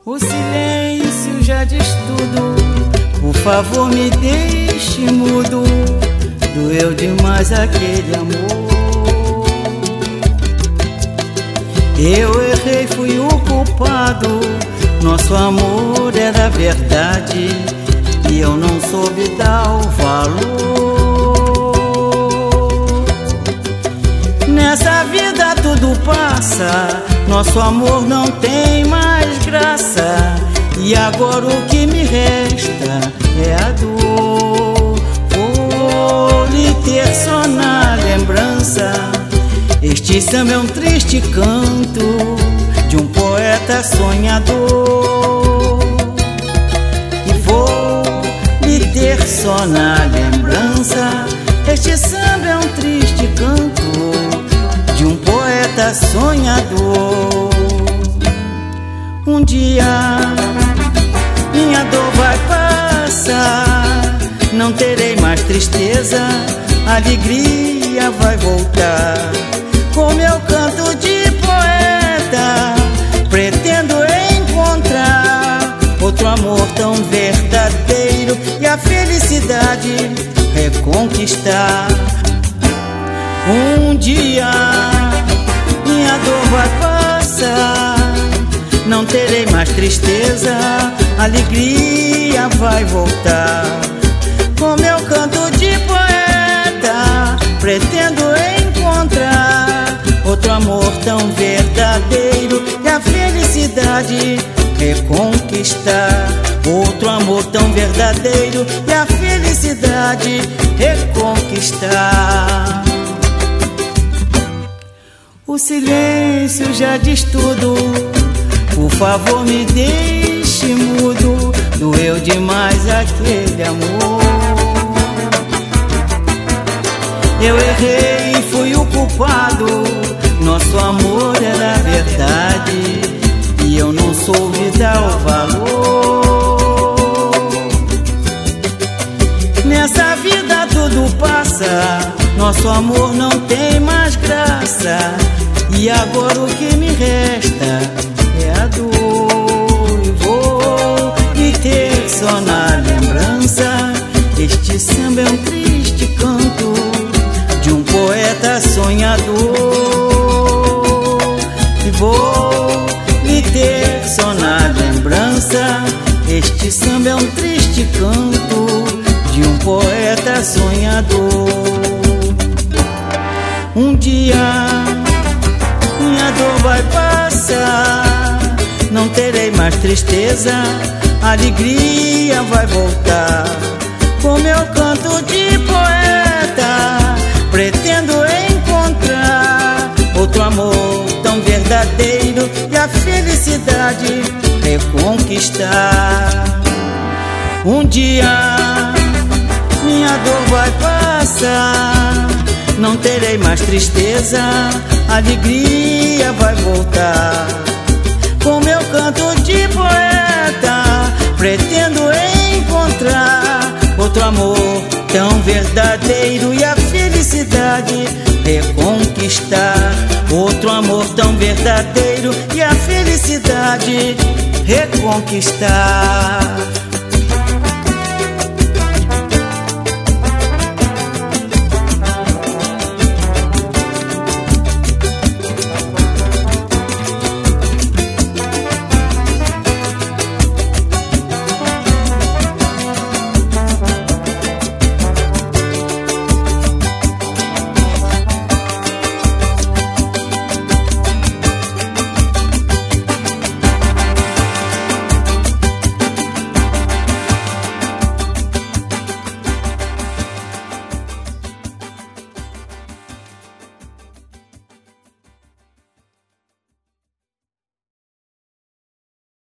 O silêncio já diz tudo, por favor me deixe mudo. Doeu demais aquele amor. Eu errei, fui o culpado. Nosso amor era verdade e eu não soube dar o valor. Nessa vida tudo passa, nosso amor não tem mais graça. E agora o que me resta é a dor. Vou lhe ter só na lembrança. Este samba é um triste canto de um poeta sonhador. E vou lhe ter só na lembrança. Este samba é um triste canto de um poeta sonhador. Um dia minha dor vai passar, não terei mais tristeza, a alegria vai voltar. Com meu canto de poeta, pretendo encontrar outro amor tão verdadeiro e a felicidade reconquistar. Um dia minha dor vai passar, não terei mais tristeza, a alegria vai voltar. Com meu canto de poeta, pretendo encontrar outro amor tão verdadeiro e a felicidade reconquistar. Outro amor tão verdadeiro e a felicidade reconquistar. O silêncio já diz tudo, por favor me deixe mudo. Doeu demais aquele amor. Eu errei e fui o culpado. Nosso amor era verdade e eu não soube dar o valor. Nessa vida tudo passa, nosso amor não tem mais graça. E agora o que me resta é a dor. E vou lhe ter só na lembrança. Este samba é um triste canto de um poeta sonhador. E vou lhe ter só na lembrança. Este samba é um triste canto de um poeta sonhador. Um dia minha dor vai passar, não terei mais tristeza, a alegria vai voltar. Com meu canto de poeta, pretendo encontrar outro amor tão verdadeiro e a felicidade reconquistar. Um dia minha dor vai passar, não terei mais tristeza, a alegria vai voltar. Com meu canto de poeta, pretendo encontrar outro amor tão verdadeiro e a felicidade reconquistar. Outro amor tão verdadeiro e a felicidade reconquistar.